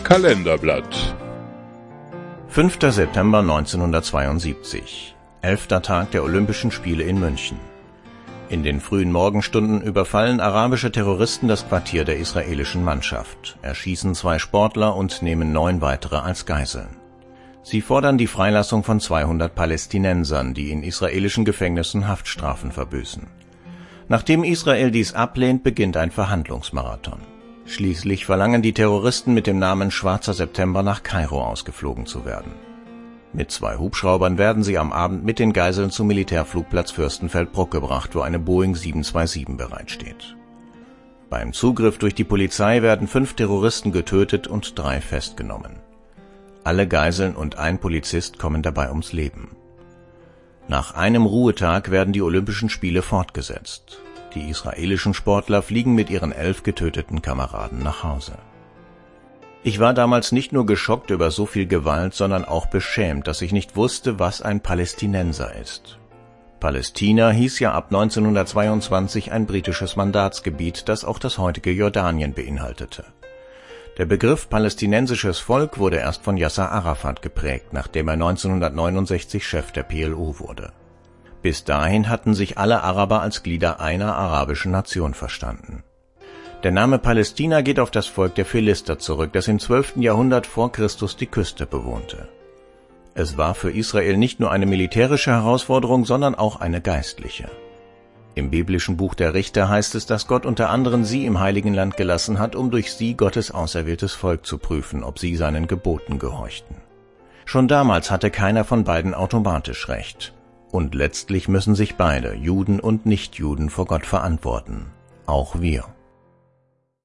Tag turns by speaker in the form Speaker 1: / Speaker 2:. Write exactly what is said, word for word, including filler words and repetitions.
Speaker 1: Kalenderblatt.
Speaker 2: fünfter September neunzehnhundertzweiundsiebzig, elfter Tag der Olympischen Spiele in München. In den frühen Morgenstunden überfallen arabische Terroristen das Quartier der israelischen Mannschaft, erschießen zwei Sportler und nehmen neun weitere als Geiseln. Sie fordern die Freilassung von zweihundert Palästinensern, die in israelischen Gefängnissen Haftstrafen verbüßen. Nachdem Israel dies ablehnt, beginnt ein Verhandlungsmarathon. Schließlich verlangen die Terroristen mit dem Namen Schwarzer September nach Kairo ausgeflogen zu werden. Mit zwei Hubschraubern werden sie am Abend mit den Geiseln zum Militärflugplatz Fürstenfeldbruck gebracht, wo eine Boeing sieben zwei sieben bereitsteht. Beim Zugriff durch die Polizei werden fünf Terroristen getötet und drei festgenommen. Alle Geiseln und ein Polizist kommen dabei ums Leben. Nach einem Ruhetag werden die Olympischen Spiele fortgesetzt. Die israelischen Sportler fliegen mit ihren elf getöteten Kameraden nach Hause. Ich war damals nicht nur geschockt über so viel Gewalt, sondern auch beschämt, dass ich nicht wusste, was ein Palästinenser ist. Palästina hieß ja ab neunzehnhundertzweiundzwanzig ein britisches Mandatsgebiet, das auch das heutige Jordanien beinhaltete. Der Begriff palästinensisches Volk wurde erst von Yasser Arafat geprägt, nachdem er neunzehnhundertneunundsechzig Chef der P L O wurde. Bis dahin hatten sich alle Araber als Glieder einer arabischen Nation verstanden. Der Name Palästina geht auf das Volk der Philister zurück, das im zwölften Jahrhundert vor Christus die Küste bewohnte. Es war für Israel nicht nur eine militärische Herausforderung, sondern auch eine geistliche. Im biblischen Buch der Richter heißt es, dass Gott unter anderem sie im Heiligen Land gelassen hat, um durch sie Gottes auserwähltes Volk zu prüfen, ob sie seinen Geboten gehorchten. Schon damals hatte keiner von beiden automatisch Recht. Und letztlich müssen sich beide, Juden und Nichtjuden, vor Gott verantworten. Auch wir.